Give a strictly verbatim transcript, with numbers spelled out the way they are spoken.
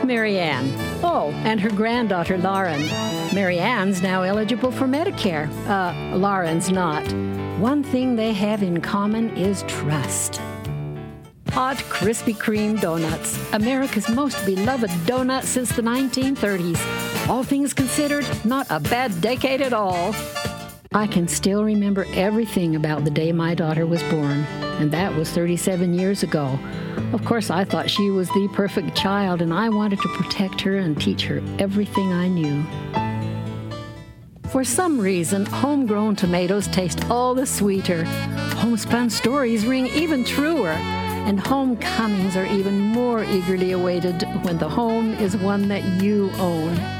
Mary Ann. Oh, and her granddaughter, Lauren. Mary Ann's now eligible for Medicare. Uh, Lauren's not. One thing they have in common is trust. Hot Krispy Kreme donuts, America's most beloved donut since the nineteen thirties. All things considered, not a bad decade at all. I can still remember everything about the day my daughter was born, and that was thirty-seven years ago. Of course, I thought she was the perfect child, and I wanted to protect her and teach her everything I knew. For some reason, homegrown tomatoes taste all the sweeter. Homespun stories ring even truer. And homecomings are even more eagerly awaited when the home is one that you own.